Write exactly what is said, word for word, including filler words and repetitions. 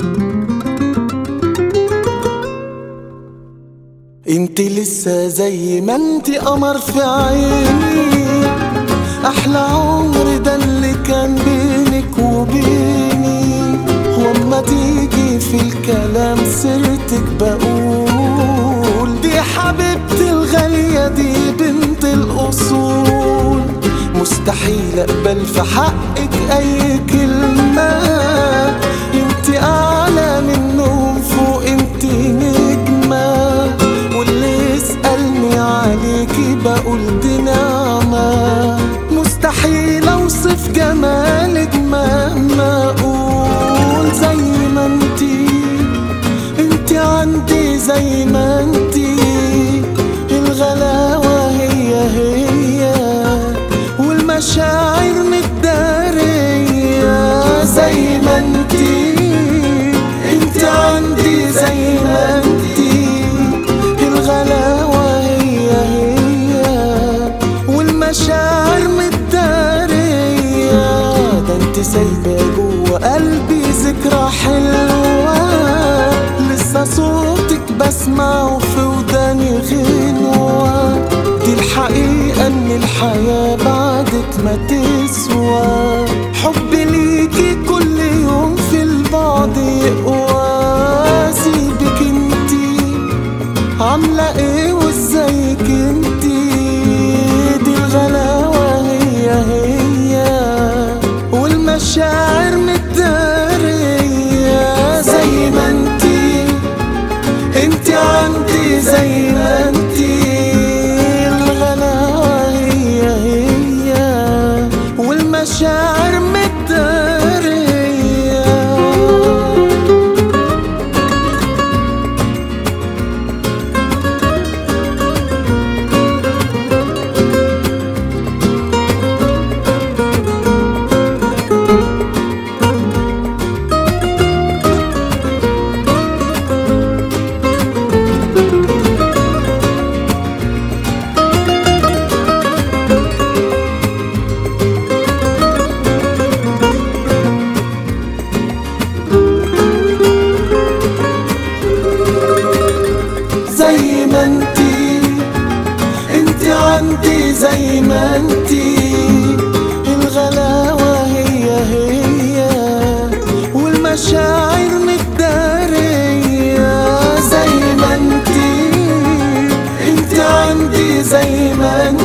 انت لسه زي ما انت قمر في عيني، احلى عمر ده اللي كان بينك وبيني. واما تيجي في الكلام سيرتك بقول دي حبيبتي الغالية، دي بنت الاصول. مستحيل اقبل في حقك اي كلمة، انت اعلى منهم فوق، انت نجمة. واللي يسألني عليكي بقول دي نعمة. مستحيل اوصف جمالك مهما اقول. زي ما انتي انتي عندي، زي ما انتي الغلاوة هي هي، والمشاعر متدارية. زي ما انتي انتي عندي، زي ما انتي الغلاوة هي هي، والمشاعر متدارية. ده انتي سايبة جوا قلبي ذكرى حلوة، لسه صوتك بسمعه في وداني غنوة. دي الحقيقة ان الحياة بعدك ما تسوى. حبي ليكي كل يوم في البعد يقوى. سيبك انتي عاملة ايه وازيك انتي، دي الغلاوة هي هي، والمشاعر متدارية. زي ما انتي انتي عندي، زي ما انتي الغلاوة هي هي، والمشاعر متدارية. زي ما انتي انتي عندي، زي ما انتي الغلاوة هي هي، والمشاعر متدارية. زي ما انتي انتي عندي، زي ما انتي